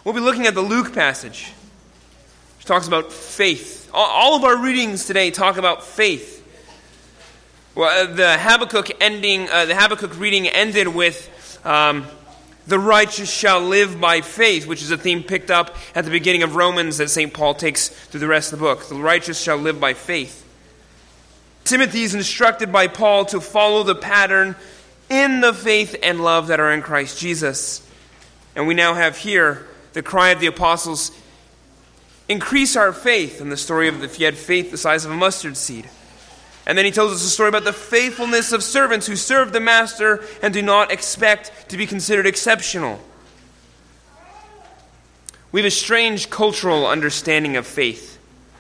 We'll be looking at the Luke passage, which talks about faith. All of our readings today talk about faith. Well, the Habakkuk reading ended with the righteous shall live by faith, which is a theme picked up at the beginning of Romans that St. Paul takes through the rest of the book. The righteous shall live by faith. Timothy is instructed by Paul to follow the pattern in the faith and love that are in Christ Jesus. And we now have here the cry of the apostles, increase our faith, in the story of if you had faith the size of a mustard seed. And then he tells us a story about the faithfulness of servants who serve the master and do not expect to be considered exceptional. We have a strange cultural understanding of faith.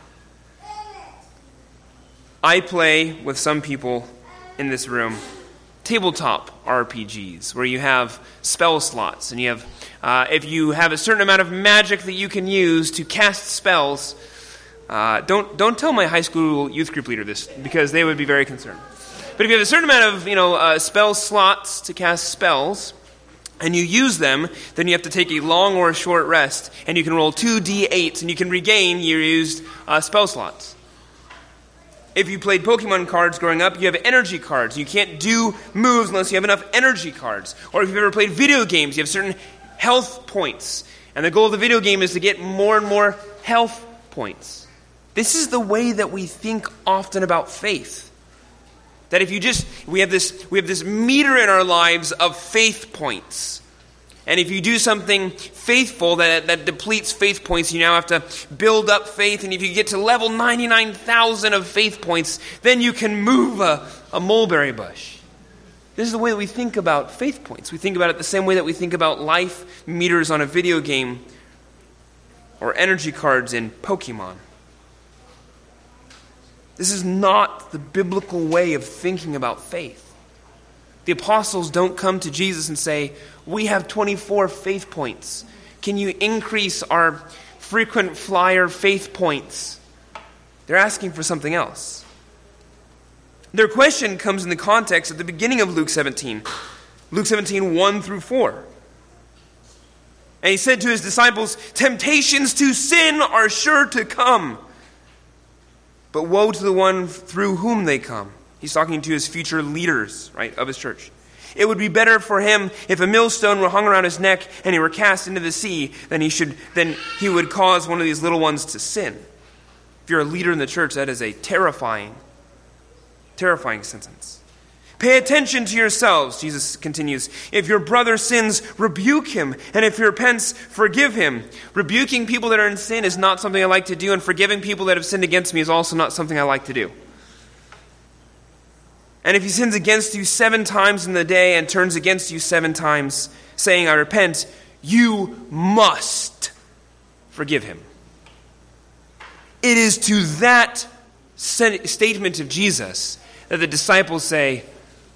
I play with some people in this room tabletop RPGs where you have spell slots and you have, if you have a certain amount of magic that you can use to cast spells. Don't tell my high school youth group leader this, because they would be very concerned. But if you have a certain amount of spell slots to cast spells, and you use them, then you have to take a long or a short rest, and you can roll 2d8s, and you can regain your used spell slots. If you played Pokemon cards growing up, you have energy cards. You can't do moves unless you have enough energy cards. Or if you've ever played video games, you have certain health points. And the goal of the video game is to get more and more health points. This is the way that we think often about faith. That if you we have this meter in our lives of faith points. And if you do something faithful that depletes faith points, you now have to build up faith. And if you get to level 99,000 of faith points, then you can move a mulberry bush. This is the way that we think about faith points. We think about it the same way that we think about life meters on a video game or energy cards in Pokemon. This is not the biblical way of thinking about faith. The apostles don't come to Jesus and say, we have 24 faith points. Can you increase our frequent flyer faith points? They're asking for something else. Their question comes in the context at the beginning of Luke 17. Luke 17, 1 through 4. And he said to his disciples, temptations to sin are sure to come. But woe to the one through whom they come. He's talking to his future leaders, right, of his church. It would be better for him if a millstone were hung around his neck and he were cast into the sea than he would cause one of these little ones to sin. If you're a leader in the church, that is a terrifying sentence. Pay attention to yourselves, Jesus continues. If your brother sins, rebuke him. And if he repents, forgive him. Rebuking people that are in sin is not something I like to do, and forgiving people that have sinned against me is also not something I like to do. And if he sins against you 7 times in the day and turns against you 7 times, saying, I repent, you must forgive him. It is to that statement of Jesus that the disciples say,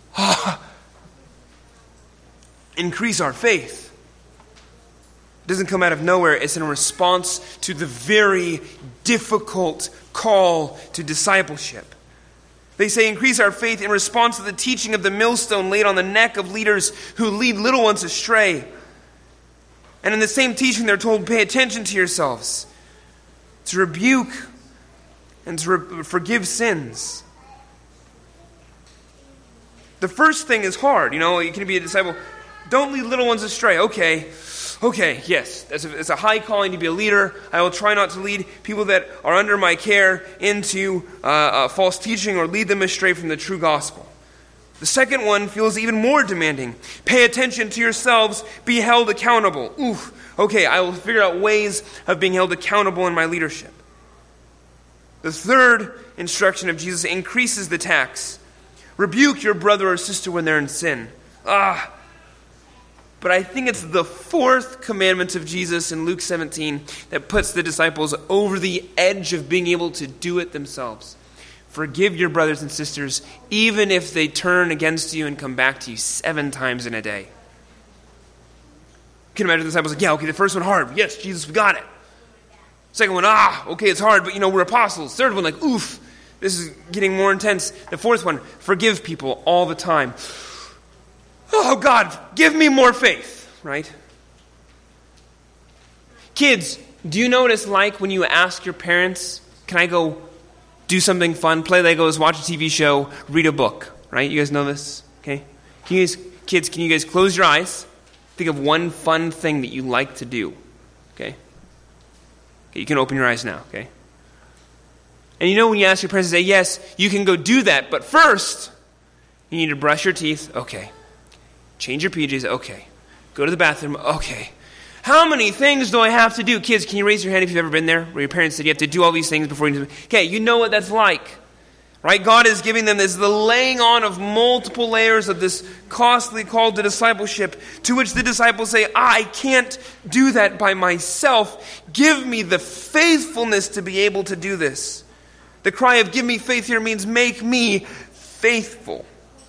increase our faith. It doesn't come out of nowhere. It's in response to the very difficult call to discipleship. They say increase our faith in response to the teaching of the millstone laid on the neck of leaders who lead little ones astray. And in the same teaching they're told, pay attention to yourselves, to rebuke and to forgive sins. The first thing is hard. You can be a disciple. Don't lead little ones astray. Okay, yes. It's a high calling to be a leader. I will try not to lead people that are under my care into false teaching or lead them astray from the true gospel. The second one feels even more demanding. Pay attention to yourselves. Be held accountable. Okay, I will figure out ways of being held accountable in my leadership. The third instruction of Jesus increases the tax. Rebuke your brother or sister when they're in sin. But I think it's the fourth commandment of Jesus in Luke 17 that puts the disciples over the edge of being able to do it themselves. Forgive your brothers and sisters, even if they turn against you and come back to you 7 times in a day. You can imagine the disciples like, the first one hard. Yes, Jesus, we got it. Second one, okay, it's hard, but we're apostles. Third one, this is getting more intense. The fourth one, forgive people all the time. Oh, God, give me more faith, right? Kids, do you know what it's like when you ask your parents, can I go do something fun, play Legos, watch a TV show, read a book, right? You guys know this, okay? Kids, can you guys close your eyes? Think of one fun thing that you like to do, okay? Okay, you can open your eyes now, okay? And you know when you ask your parents to say, yes, you can go do that, but first, you need to brush your teeth, okay. Change your PJs, okay. Go to the bathroom, okay. How many things do I have to do? Kids, can you raise your hand if you've ever been there, where your parents said you have to do all these things before you do. Okay, you know what that's like, right? God is giving them this, the laying on of multiple layers of this costly call to discipleship, to which the disciples say, I can't do that by myself. Give me the faithfulness to be able to do this. The cry of give me faith here means make me faithful.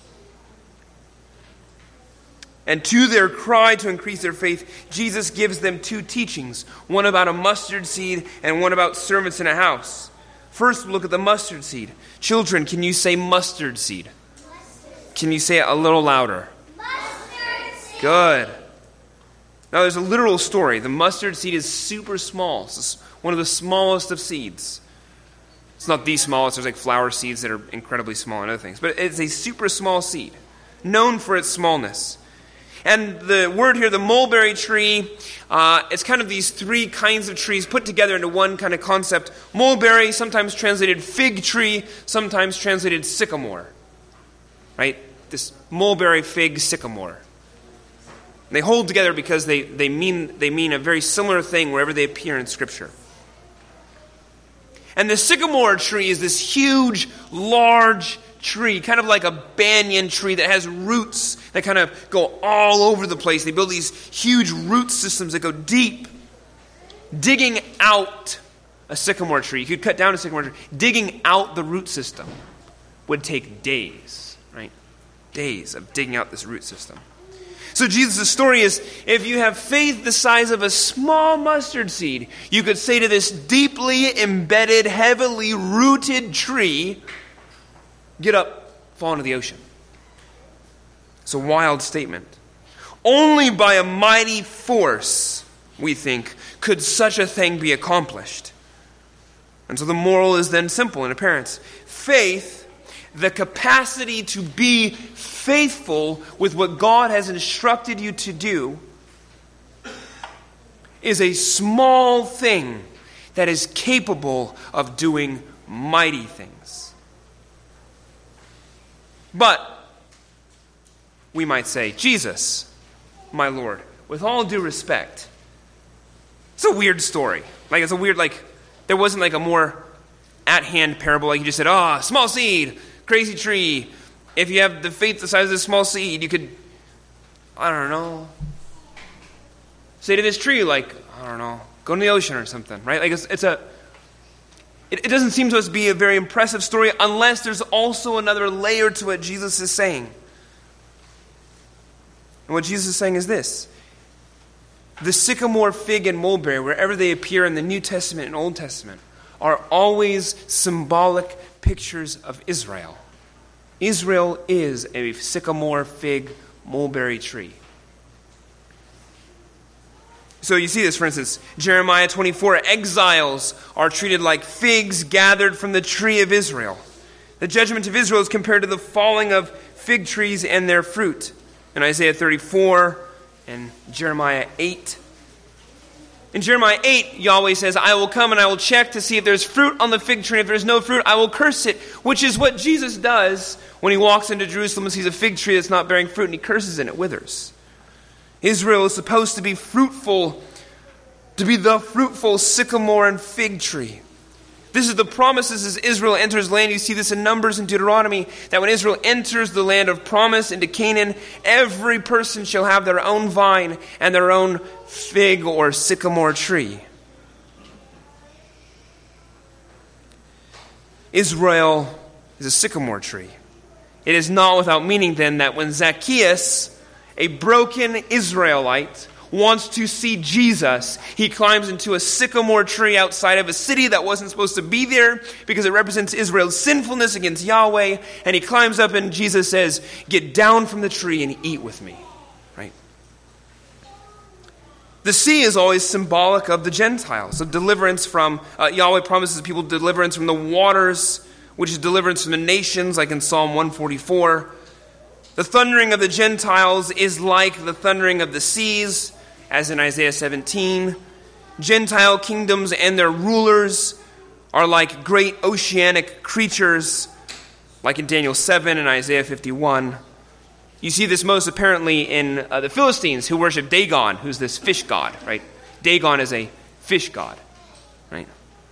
And to their cry to increase their faith, Jesus gives them two teachings, one about a mustard seed and one about servants in a house. First, we'll look at the mustard seed. Children, can you say mustard seed? Mustard. Can you say it a little louder? Mustard seed. Good. Now, there's a literal story. The mustard seed is super small. It's one of the smallest of seeds. It's not the smallest. There's like flower seeds that are incredibly small and other things. But it's a super small seed, known for its smallness. And the word here, the mulberry tree, it's kind of these three kinds of trees put together into one kind of concept. Mulberry, sometimes translated fig tree, sometimes translated sycamore. Right? This mulberry, fig, sycamore. And they hold together because they mean a very similar thing wherever they appear in Scripture. And the sycamore tree is this huge, large tree, kind of like a banyan tree that has roots that kind of go all over the place. They build these huge root systems that go deep. Digging out a sycamore tree, you could cut down a sycamore tree, digging out the root system would take days, right? Days of digging out this root system. So Jesus' story is, if you have faith the size of a small mustard seed, you could say to this deeply embedded, heavily rooted tree, get up, fall into the ocean. It's a wild statement. Only by a mighty force, we think, could such a thing be accomplished. And so the moral is then simple and apparent. Faith, the capacity to be faithful with what God has instructed you to do, is a small thing that is capable of doing mighty things. But we might say, Jesus, my Lord, with all due respect, it's a weird story. Like, it's a weird, like, there wasn't like a more at-hand parable. Like you just said, small seed, crazy tree. If you have the faith the size of this small seed, you could, I don't know, say to this tree, like, I don't know, go in the ocean or something, right? Like, it doesn't seem to us to be a very impressive story unless there's also another layer to what Jesus is saying. And what Jesus is saying is this. The sycamore, fig, and mulberry, wherever they appear in the New Testament and Old Testament, are always symbolic pictures of Israel. Israel is a sycamore, fig, mulberry tree. So you see this, for instance, Jeremiah 24, exiles are treated like figs gathered from the tree of Israel. The judgment of Israel is compared to the falling of fig trees and their fruit. In Isaiah 34 and Jeremiah 8. In Jeremiah 8, Yahweh says, I will come and I will check to see if there's fruit on the fig tree. If there's no fruit, I will curse it, which is what Jesus does when he walks into Jerusalem and sees a fig tree that's not bearing fruit, and he curses it and it withers. Israel is supposed to be fruitful, to be the fruitful sycamore and fig tree. This is the promises as Israel enters land. You see this in Numbers and Deuteronomy, that when Israel enters the land of promise into Canaan, every person shall have their own vine and their own fig or sycamore tree. Israel is a sycamore tree. It is not without meaning then that when Zacchaeus, a broken Israelite, wants to see Jesus, he climbs into a sycamore tree outside of a city that wasn't supposed to be there because it represents Israel's sinfulness against Yahweh, and he climbs up and Jesus says, get down from the tree and eat with me. Right? The sea is always symbolic of the Gentiles, of deliverance from, Yahweh promises people deliverance from the waters, which is deliverance from the nations, like in Psalm 144. The thundering of the Gentiles is like the thundering of the seas, as in Isaiah 17. Gentile kingdoms and their rulers are like great oceanic creatures, like in Daniel 7 and Isaiah 51. You see this most apparently in the Philistines, who worship Dagon, who's this fish god, right? Dagon is a fish god, right?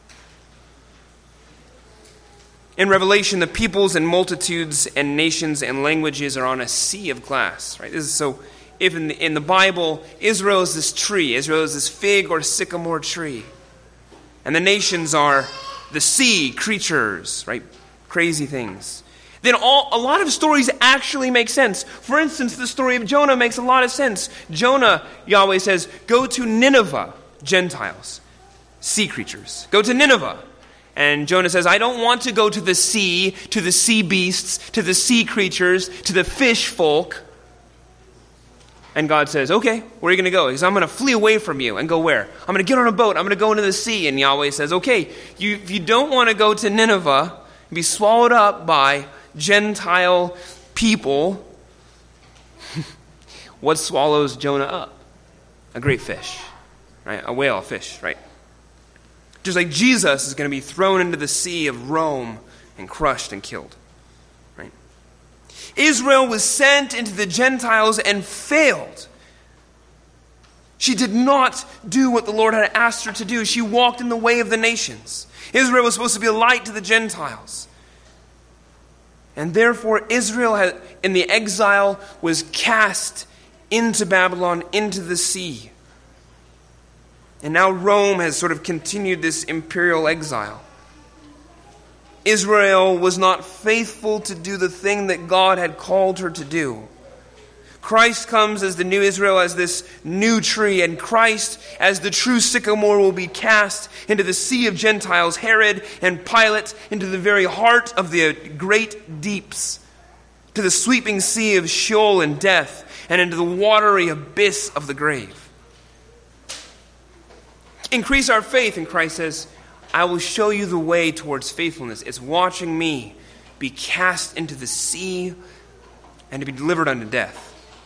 In Revelation, the peoples and multitudes and nations and languages are on a sea of glass, right? So if in the Bible, Israel is this tree, Israel is this fig or sycamore tree, and the nations are the sea creatures, right? Crazy things. Then a lot of stories actually make sense. For instance, the story of Jonah makes a lot of sense. Jonah, Yahweh says, go to Nineveh, Gentiles, sea creatures. Go to Nineveh. And Jonah says, I don't want to go to the sea beasts, to the sea creatures, to the fish folk. And God says, okay, where are you going to go? He says, I'm going to flee away from you. And go where? I'm going to get on a boat. I'm going to go into the sea. And Yahweh says, okay, if you don't want to go to Nineveh and be swallowed up by Gentile people, what swallows Jonah up? A great fish, right? A whale, a fish, right? Just like Jesus is going to be thrown into the sea of Rome and crushed and killed, right? Israel was sent into the Gentiles and failed. She did not do what the Lord had asked her to do. She walked in the way of the nations. Israel was supposed to be a light to the Gentiles. And therefore, Israel in the exile was cast into Babylon, into the sea. And now Rome has sort of continued this imperial exile. Israel was not faithful to do the thing that God had called her to do. Christ comes as the new Israel, as this new tree, and Christ, as the true sycamore, will be cast into the sea of Gentiles, Herod and Pilate, into the very heart of the great deeps, to the sweeping sea of Sheol and death, and into the watery abyss of the grave. Increase our faith, and Christ says, I will show you the way towards faithfulness. It's watching me be cast into the sea and to be delivered unto death,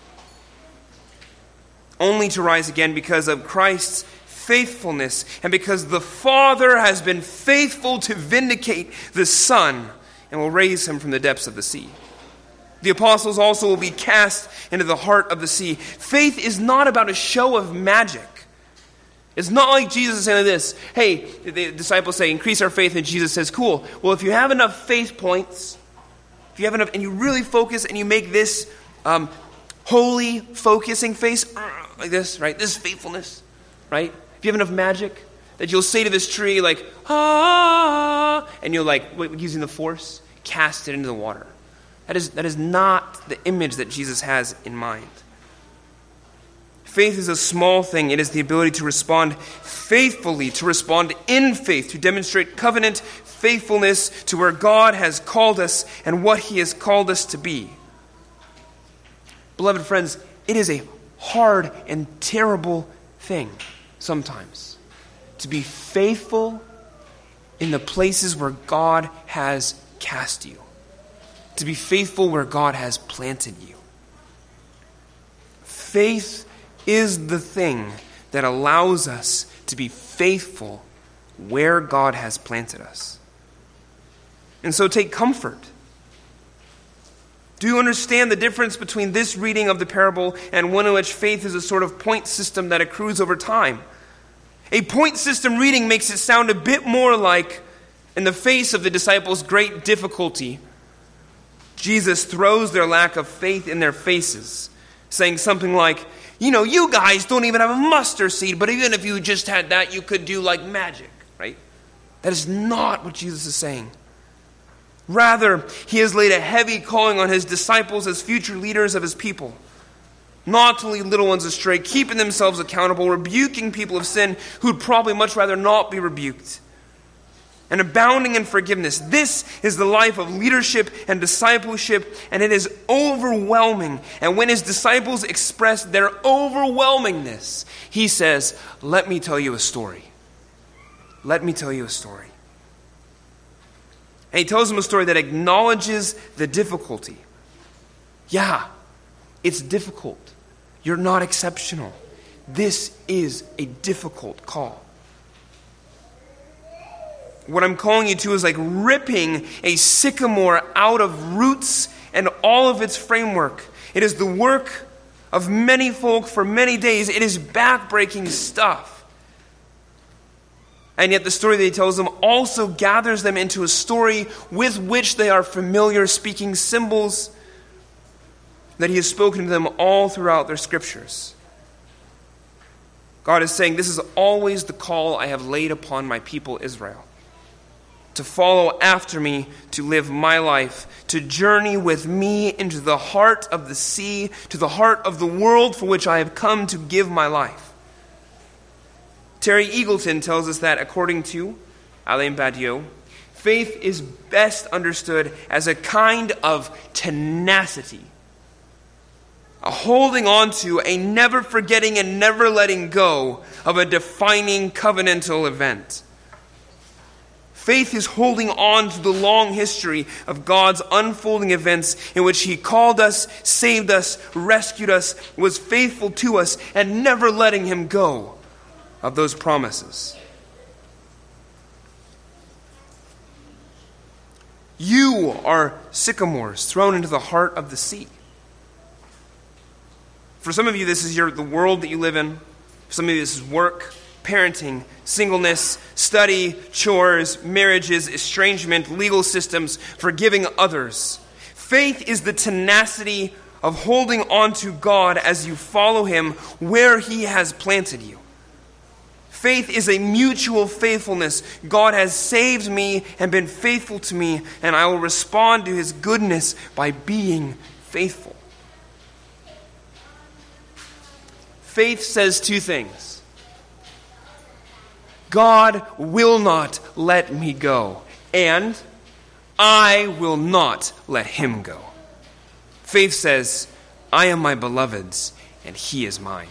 only to rise again because of Christ's faithfulness and because the Father has been faithful to vindicate the Son and will raise him from the depths of the sea. The apostles also will be cast into the heart of the sea. Faith is not about a show of magic. It's not like Jesus saying this, hey, the disciples say, increase our faith, and Jesus says, cool. Well, if you have enough faith points, if you have enough, and you really focus and you make this holy focusing face like this, right? This is faithfulness, right? If you have enough magic that you'll say to this tree like, ah, and you'll like, using the force, cast it into the water. That is not the image that Jesus has in mind. Faith is a small thing. It is the ability to respond faithfully, to respond in faith, to demonstrate covenant faithfulness to where God has called us and what he has called us to be. Beloved friends, it is a hard and terrible thing sometimes to be faithful in the places where God has cast you, to be faithful where God has planted you. Faith is the thing that allows us to be faithful where God has planted us. And so take comfort. Do you understand the difference between this reading of the parable and one in which faith is a sort of point system that accrues over time? A point system reading makes it sound a bit more like, in the face of the disciples' great difficulty, Jesus throws their lack of faith in their faces, saying something like, you guys don't even have a mustard seed, but even if you just had that, you could do like magic, right? That is not what Jesus is saying. Rather, he has laid a heavy calling on his disciples as future leaders of his people, not to lead little ones astray, keeping themselves accountable, rebuking people of sin who'd probably much rather not be rebuked, and abounding in forgiveness. This is the life of leadership and discipleship, and it is overwhelming. And when his disciples express their overwhelmingness, he says, let me tell you a story. Let me tell you a story. And he tells them a story that acknowledges the difficulty. Yeah, it's difficult. You're not exceptional. This is a difficult call. What I'm calling you to is like ripping a sycamore out of roots and all of its framework. It is the work of many folk for many days. It is backbreaking stuff. And yet the story that he tells them also gathers them into a story with which they are familiar, speaking symbols that he has spoken to them all throughout their scriptures. God is saying, this is always the call I have laid upon my people Israel. To follow after me, to live my life, to journey with me into the heart of the sea, to the heart of the world for which I have come to give my life. Terry Eagleton tells us that, according to Alain Badiou, faith is best understood as a kind of tenacity, a holding on to, a never forgetting and never letting go of a defining covenantal event. Faith is holding on to the long history of God's unfolding events in which he called us, saved us, rescued us, was faithful to us, and never letting him go of those promises. You are sycamores thrown into the heart of the sea. For some of you, this is the world that you live in. For some of you, this is work, parenting, singleness, study, chores, marriages, estrangement, legal systems, forgiving others. Faith is the tenacity of holding on to God as you follow him where he has planted you. Faith is a mutual faithfulness. God has saved me and been faithful to me, and I will respond to his goodness by being faithful. Faith says two things. God will not let me go, and I will not let him go. Faith says, I am my beloved's, and he is mine.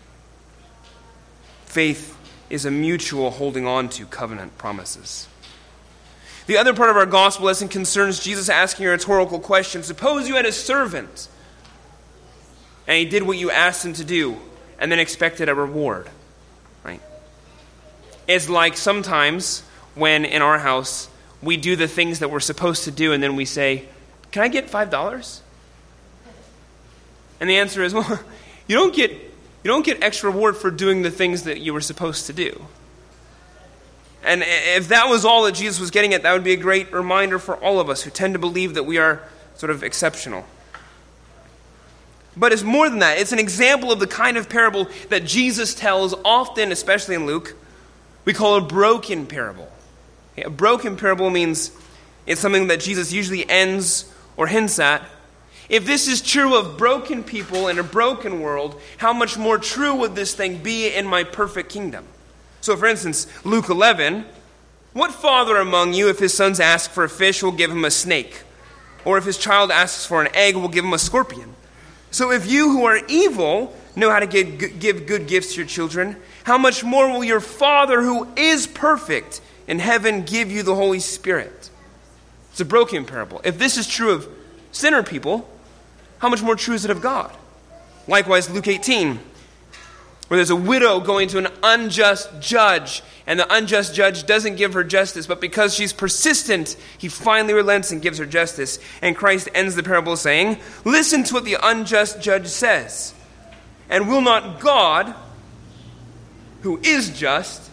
Faith is a mutual holding on to covenant promises. The other part of our gospel lesson concerns Jesus asking a rhetorical question. Suppose you had a servant, and he did what you asked him to do, and then expected a reward. Right? It's like sometimes when in our house we do the things that we're supposed to do, and then we say, can I get $5? And the answer is, well, you don't get extra reward for doing the things that you were supposed to do. And if that was all that Jesus was getting at, that would be a great reminder for all of us who tend to believe that we are sort of exceptional. But it's more than that. It's an example of the kind of parable that Jesus tells often, especially in Luke. We call a broken parable. A broken parable means it's something that Jesus usually ends or hints at. If this is true of broken people in a broken world, how much more true would this thing be in my perfect kingdom? So, for instance, Luke 11, what father among you, if his sons ask for a fish, will give him a snake? Or if his child asks for an egg, will give him a scorpion? So if you who are evil know how to give good gifts to your children, how much more will your Father who is perfect in heaven give you the Holy Spirit? It's a broken parable. If this is true of sinner people, how much more true is it of God? Likewise, Luke 18, where there's a widow going to an unjust judge, and the unjust judge doesn't give her justice, but because she's persistent, he finally relents and gives her justice. And Christ ends the parable saying, listen to what the unjust judge says. And will not God, who is just,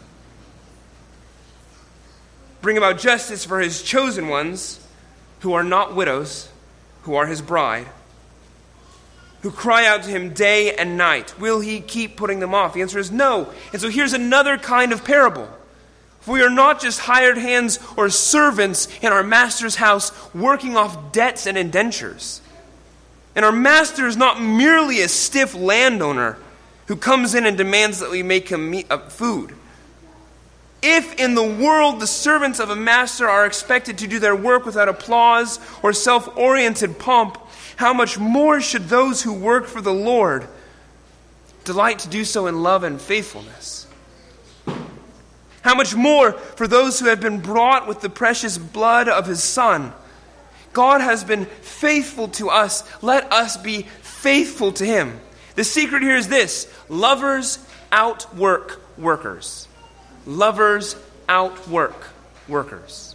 bring about justice for his chosen ones, who are not widows, who are his bride, who cry out to him day and night? Will he keep putting them off? The answer is no. And so here's another kind of parable. For we are not just hired hands or servants in our master's house working off debts and indentures. And our master is not merely a stiff landowner who comes in and demands that we make him food. If in the world the servants of a master are expected to do their work without applause or self-oriented pomp, how much more should those who work for the Lord delight to do so in love and faithfulness? How much more for those who have been bought with the precious blood of his Son? God has been faithful to us. Let us be faithful to him. The secret here is this: lovers outwork workers. Lovers outwork workers.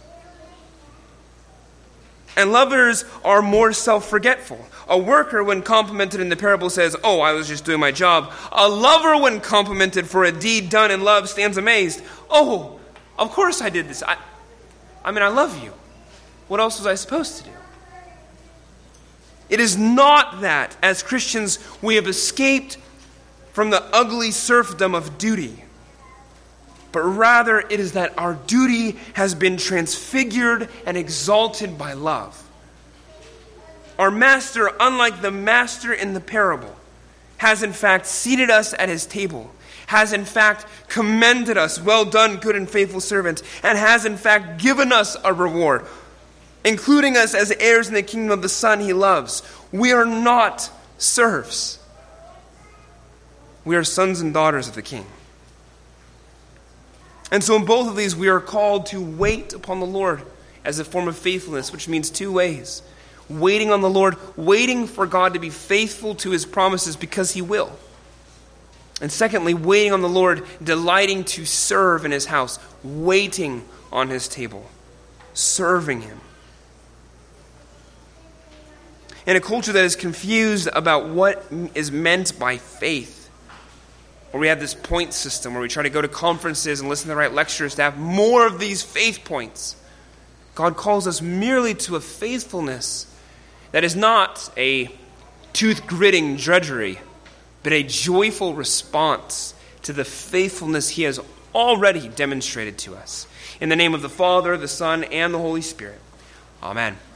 And lovers are more self-forgetful. A worker, when complimented in the parable, says, "Oh, I was just doing my job." A lover, when complimented for a deed done in love, stands amazed. "Oh, of course I did this. I love you. What else was I supposed to do?" It is not that, as Christians, we have escaped from the ugly serfdom of duty, but rather it is that our duty has been transfigured and exalted by love. Our master, unlike the master in the parable, has in fact seated us at his table, has in fact commended us, "Well done, good and faithful servant," and has in fact given us a reward, including us as heirs in the kingdom of the Son he loves. We are not serfs. We are sons and daughters of the King. And so in both of these, we are called to wait upon the Lord as a form of faithfulness, which means two ways. Waiting on the Lord, waiting for God to be faithful to his promises because he will. And secondly, waiting on the Lord, delighting to serve in his house, waiting on his table, serving him. In a culture that is confused about what is meant by faith, where we have this point system where we try to go to conferences and listen to the right lectures to have more of these faith points, God calls us merely to a faithfulness that is not a tooth-gritting drudgery, but a joyful response to the faithfulness he has already demonstrated to us. In the name of the Father, the Son, and the Holy Spirit. Amen.